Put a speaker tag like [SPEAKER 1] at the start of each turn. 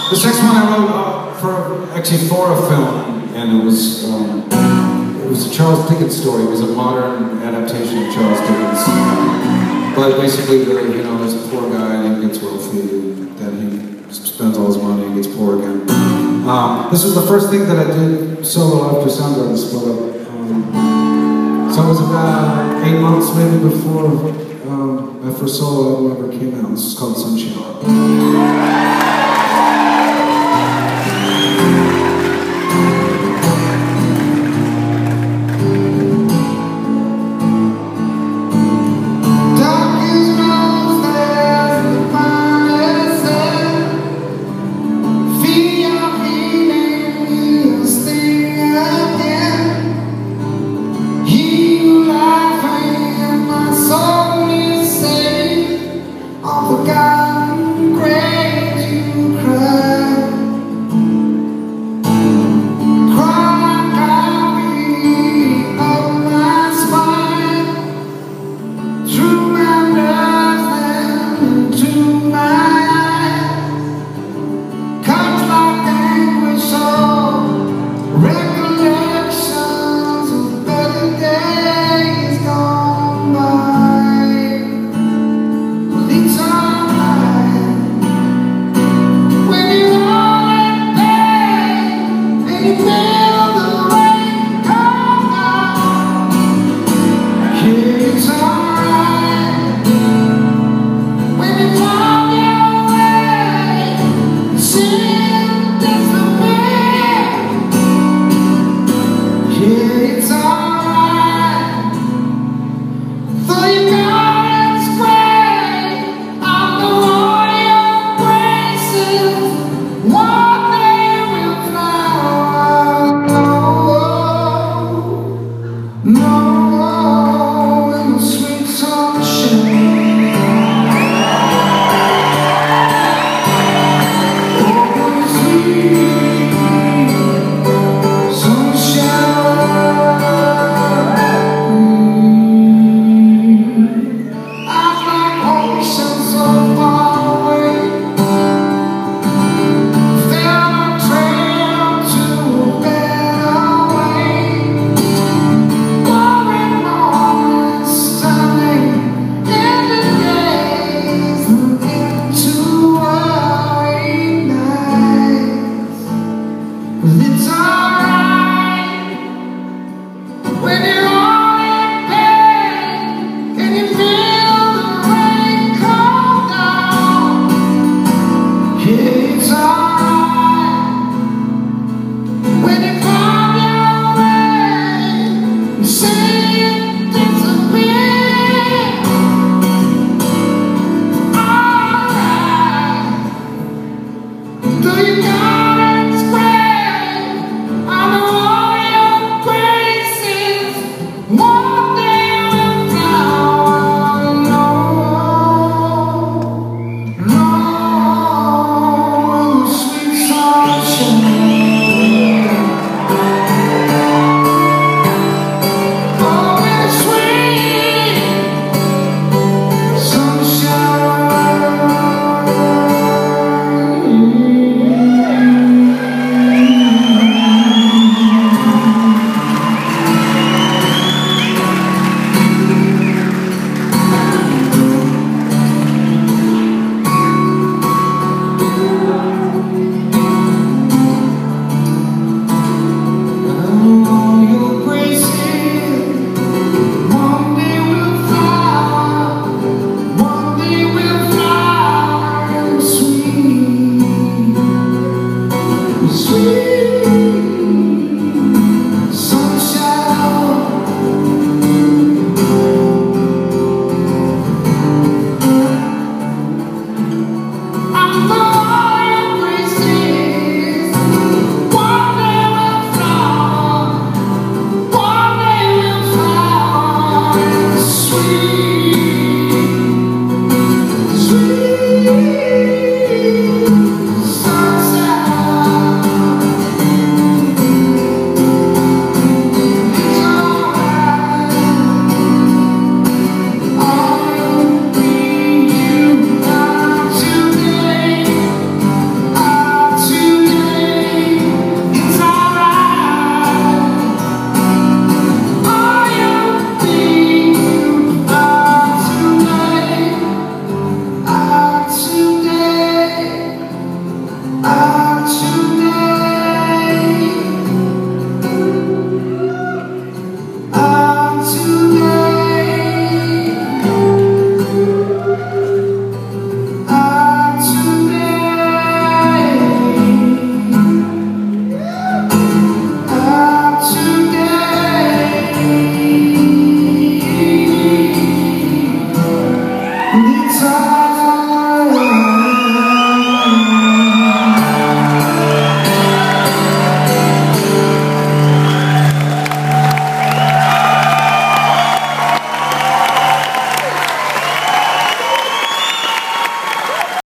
[SPEAKER 1] This next one I wrote for a film, and it was a Charles Dickens story. It was a modern adaptation of Charles Dickens. But basically, there's a poor guy and he gets wealthy, and then he spends all his money and gets poor again. This was the first thing that I did solo after Soundgarden split up. So it was about 8 months maybe before my first solo album ever came out. This is called Sunshine.